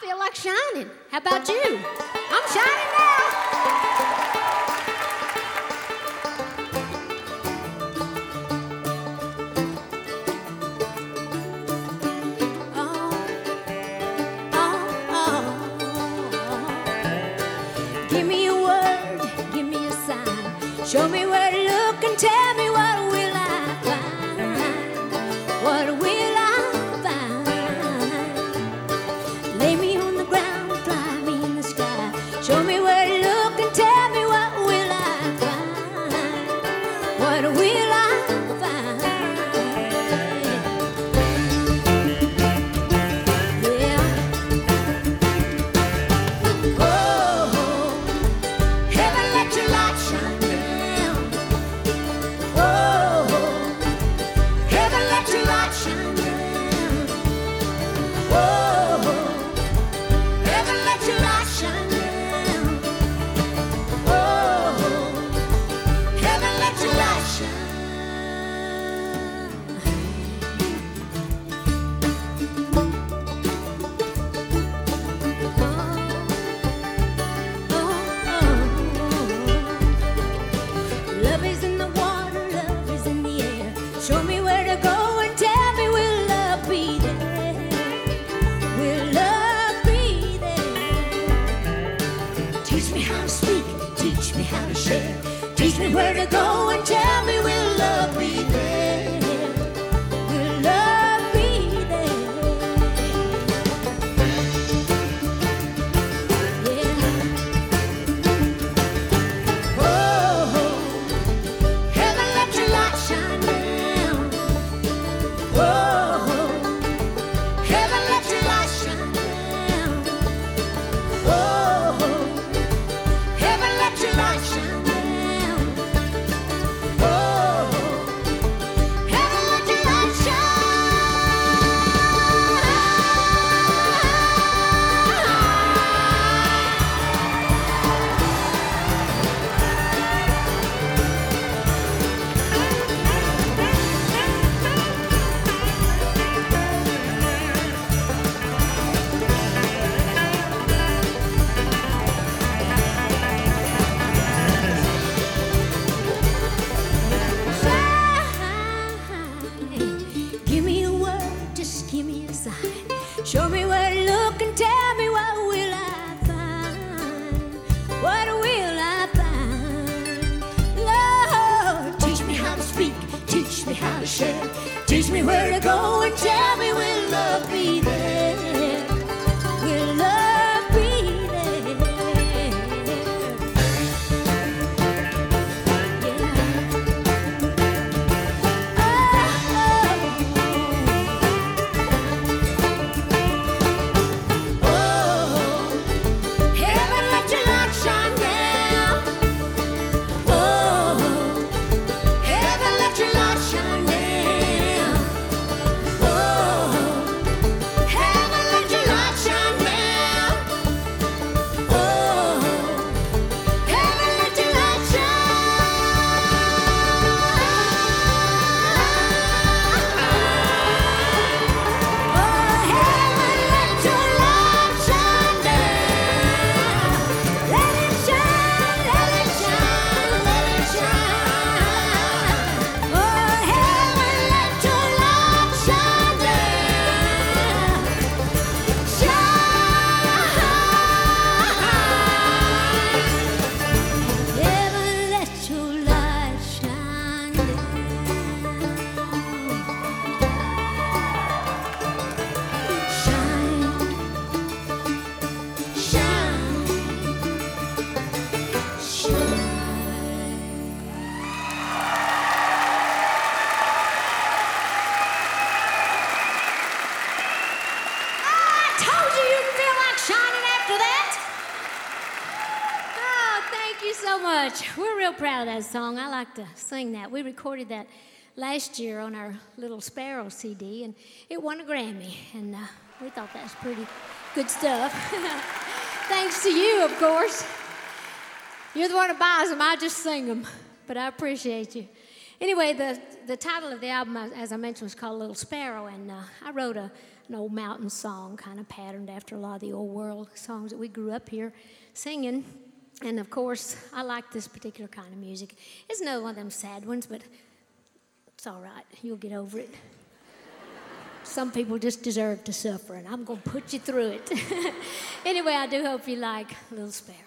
feel like shining. How about you? I'm shining now. Give me a word, give me a sign. Show me where to look and tell me what will I find. What will I find? Lay me on the ground, fly me in the sky. Show me where to look and tell me what will I find. What will I find? Yeah. Oh, heaven, let your light shine down. Oh, heaven, let your light shine down. Oh, heaven, let your light shine down. Oh, heaven, let your light shine. Love is in the water, love is in the air. Show me where to go and tell me will love be there? Will love be there? Teach me how to speak, teach me how to share. Teach me where to go and tell me will love be there? Will love be there? Yeah. Oh, heaven, let your light shine down. Oh, heaven, let your light shine down. Oh, heaven, let your light shine down. Oh, heaven, let your light shine. Give me a word, just give me a sign. Show me where to look and tell me what will I find. What will I find? Lord, teach me how to speak, teach me how to share. Teach me where to go and tell me will love be there? Will love be there? Heaven, let your light shine down. Oh, heaven, let your light shine down. Oh, heaven, let your light shine down. Oh, heaven, let your light We're real proud of that song. I like to sing that. We recorded that last year on our Little Sparrow CD, and it won a Grammy, and we thought that was pretty good stuff. Thanks to you, of course. You're the one who buys them. I just sing them, but I appreciate you. Anyway, the title of the album, as I mentioned, was called Little Sparrow, and I wrote a an old mountain song, kind of patterned after a lot of the old world songs that we grew up here singing. And of course, I like this particular kind of music. It's another one of them sad ones, but it's all right. You'll get over it. Some people just deserve to suffer, and I'm going to put you through it. Anyway, I do hope you like Little Sparrow.